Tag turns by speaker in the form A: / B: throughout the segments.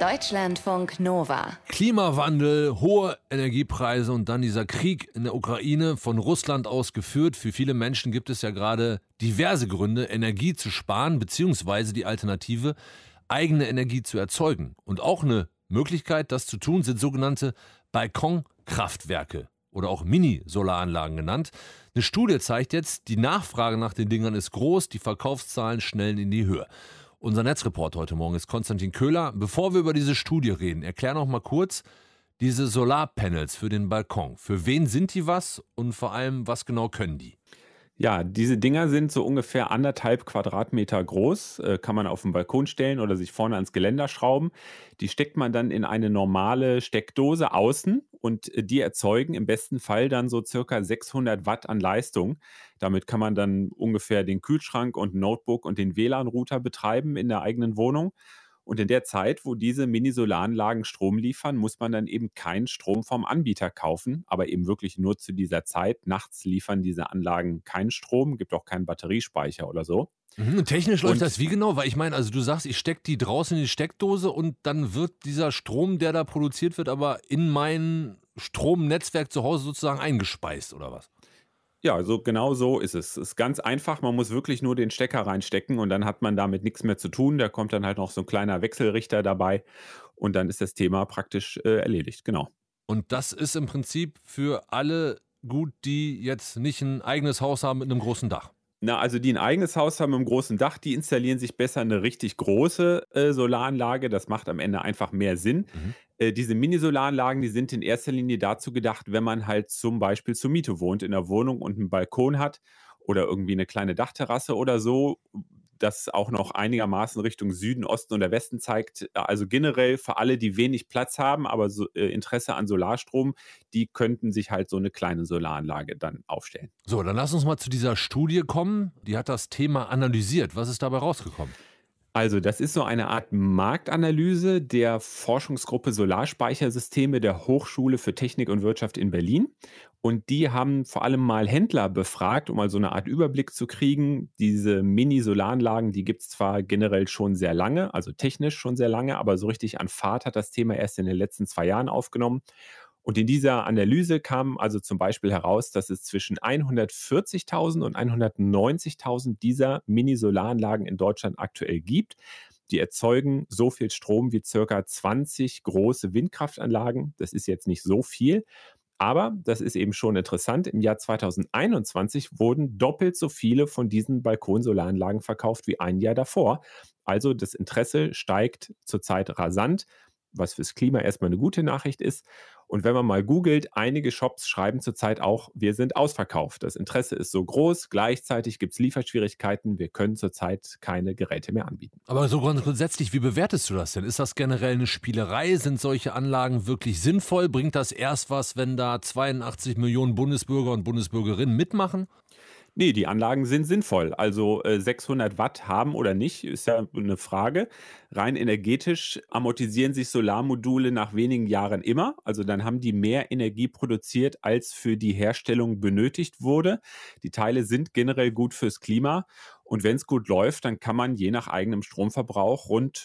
A: Deutschlandfunk Nova.
B: Klimawandel, hohe Energiepreise und dann dieser Krieg in der Ukraine von Russland aus geführt. Für viele Menschen gibt es ja gerade diverse Gründe, Energie zu sparen, beziehungsweise die Alternative, eigene Energie zu erzeugen. Und auch eine Möglichkeit, das zu tun, sind sogenannte Balkonkraftwerke oder auch Mini-Solaranlagen genannt. Eine Studie zeigt jetzt, die Nachfrage nach den Dingern ist groß, die Verkaufszahlen schnellen in die Höhe. Unser Netzreporter heute Morgen ist Konstantin Köhler. Bevor wir über diese Studie reden, erklär noch mal kurz diese Solarpanels für den Balkon. Für wen sind die was und vor allem, was genau können die?
C: Ja, diese Dinger sind so ungefähr 1,5 Quadratmeter groß, kann man auf den Balkon stellen oder sich vorne ans Geländer schrauben. Die steckt man dann in eine normale Steckdose außen und die erzeugen im besten Fall dann so circa 600 Watt an Leistung. Damit kann man dann ungefähr den Kühlschrank und ein Notebook und den WLAN-Router betreiben in der eigenen Wohnung. Und in der Zeit, wo diese Mini-Solaranlagen Strom liefern, muss man dann eben keinen Strom vom Anbieter kaufen, aber eben wirklich nur zu dieser Zeit. Nachts liefern diese Anlagen keinen Strom, gibt auch keinen Batteriespeicher oder so.
B: Technisch läuft
C: Und
B: das wie genau? Weil ich meine, also du sagst, ich stecke die draußen in die Steckdose und dann wird dieser Strom, der da produziert wird, aber in mein Stromnetzwerk zu Hause sozusagen eingespeist, oder was?
C: ja, so genau so ist es. Es ist ganz einfach, man muss wirklich nur den Stecker reinstecken und dann hat man damit nichts mehr zu tun. Da kommt dann halt noch so ein kleiner Wechselrichter dabei und dann ist das Thema praktisch erledigt, genau.
B: Und das ist im Prinzip für alle gut, die jetzt nicht ein eigenes Haus haben mit einem großen Dach.
C: Na, also die ein eigenes Haus haben mit einem großen Dach, die installieren sich besser eine richtig große Solaranlage. Das macht am Ende einfach mehr Sinn.
B: Mhm.
C: Diese Mini-Solaranlagen, die sind in erster Linie dazu gedacht, wenn man halt zum Beispiel zur Miete wohnt in der Wohnung und einen Balkon hat oder irgendwie eine kleine Dachterrasse oder so, das auch noch einigermaßen Richtung Süden, Osten oder Westen zeigt. Also generell für alle, die wenig Platz haben, aber so, Interesse an Solarstrom, die könnten sich halt so eine kleine Solaranlage dann aufstellen.
B: So, dann lass uns mal zu dieser Studie kommen. Die hat das Thema analysiert. Was ist dabei rausgekommen?
C: Also, das ist so eine Art Marktanalyse der Forschungsgruppe Solarspeichersysteme der Hochschule für Technik und Wirtschaft in Berlin. Und die haben vor allem mal Händler befragt, um mal so eine Art Überblick zu kriegen. Diese Mini-Solaranlagen, die gibt es zwar generell schon sehr lange, also technisch schon sehr lange, aber so richtig an Fahrt hat das Thema erst in den letzten 2 Jahren aufgenommen. Und in dieser Analyse kam also zum Beispiel heraus, dass es zwischen 140.000 und 190.000 dieser Mini-Solaranlagen in Deutschland aktuell gibt. Die erzeugen so viel Strom wie circa 20 große Windkraftanlagen. Das ist jetzt nicht so viel, aber das ist eben schon interessant. Im Jahr 2021 wurden doppelt so viele von diesen Balkonsolaranlagen verkauft wie ein Jahr davor. Also das Interesse steigt zurzeit rasant, was fürs Klima erstmal eine gute Nachricht ist. Und wenn man mal googelt, einige Shops schreiben zurzeit auch, wir sind ausverkauft. Das Interesse ist so groß, gleichzeitig gibt es Lieferschwierigkeiten, wir können zurzeit keine Geräte mehr anbieten.
B: Aber so grundsätzlich, wie bewertest du das denn? Ist das generell eine Spielerei? Sind solche Anlagen wirklich sinnvoll? Bringt das erst was, wenn da 82 Millionen Bundesbürger und Bundesbürgerinnen mitmachen?
C: Nee, die Anlagen sind sinnvoll. Also 600 Watt haben oder nicht, ist ja eine Frage. Rein energetisch amortisieren sich Solarmodule nach wenigen Jahren immer. Also dann haben die mehr Energie produziert, als für die Herstellung benötigt wurde. Die Teile sind generell gut fürs Klima. Und wenn es gut läuft, dann kann man je nach eigenem Stromverbrauch rund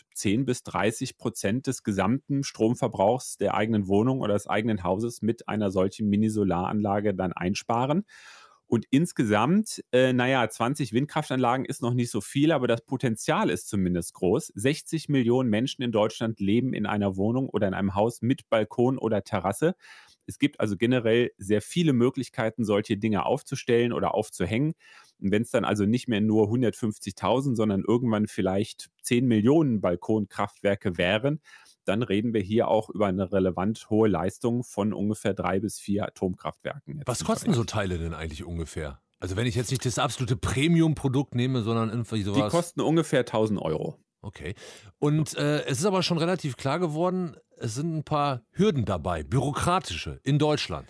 C: 10-30% des gesamten Stromverbrauchs der eigenen Wohnung oder des eigenen Hauses mit einer solchen Mini-Solaranlage dann einsparen. Und insgesamt, 20 Windkraftanlagen ist noch nicht so viel, aber das Potenzial ist zumindest groß. 60 Millionen Menschen in Deutschland leben in einer Wohnung oder in einem Haus mit Balkon oder Terrasse. Es gibt also generell sehr viele Möglichkeiten, solche Dinge aufzustellen oder aufzuhängen. Und wenn es dann also nicht mehr nur 150.000, sondern irgendwann vielleicht 10 Millionen Balkonkraftwerke wären, dann reden wir hier auch über eine relevant hohe Leistung von ungefähr 3 bis 4 Atomkraftwerken.
B: Was kosten so Teile denn eigentlich ungefähr? Also wenn ich jetzt nicht das absolute Premium-Produkt nehme, sondern irgendwie
C: Die
B: sowas.
C: kosten ungefähr 1.000 Euro.
B: Okay. Und es ist aber schon relativ klar geworden, es sind ein paar Hürden dabei, bürokratische, in Deutschland.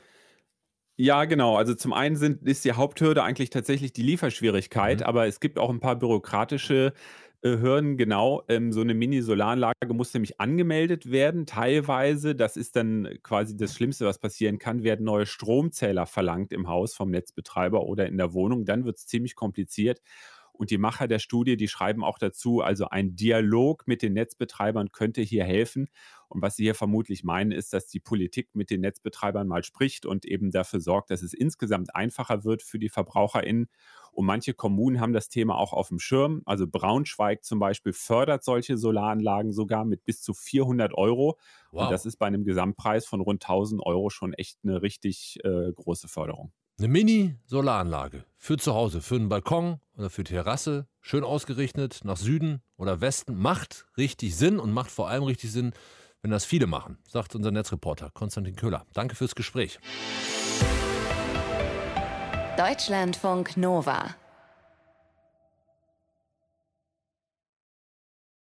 C: Ja, genau. Also zum einen ist die Haupthürde eigentlich tatsächlich die Lieferschwierigkeit, aber es gibt auch ein paar bürokratische Hürden, genau. So eine Mini-Solaranlage muss nämlich angemeldet werden. Teilweise, das ist dann quasi das Schlimmste, was passieren kann, werden neue Stromzähler verlangt im Haus vom Netzbetreiber oder in der Wohnung. Dann wird es ziemlich kompliziert. Und die Macher der Studie, die schreiben auch dazu, also ein Dialog mit den Netzbetreibern könnte hier helfen. Und was sie hier vermutlich meinen, ist, dass die Politik mit den Netzbetreibern mal spricht und eben dafür sorgt, dass es insgesamt einfacher wird für die VerbraucherInnen. Und manche Kommunen haben das Thema auch auf dem Schirm. Also Braunschweig zum Beispiel fördert solche Solaranlagen sogar mit bis zu 400 Euro.
B: Wow.
C: Und das ist bei einem Gesamtpreis von rund 1000 Euro schon echt eine richtig große Förderung.
B: Eine Mini-Solaranlage für zu Hause, für einen Balkon oder für Terrasse, schön ausgerichtet nach Süden oder Westen, macht richtig Sinn und macht vor allem richtig Sinn, wenn das viele machen, sagt unser Netzreporter Konstantin Köhler. Danke fürs Gespräch.
A: Deutschlandfunk Nova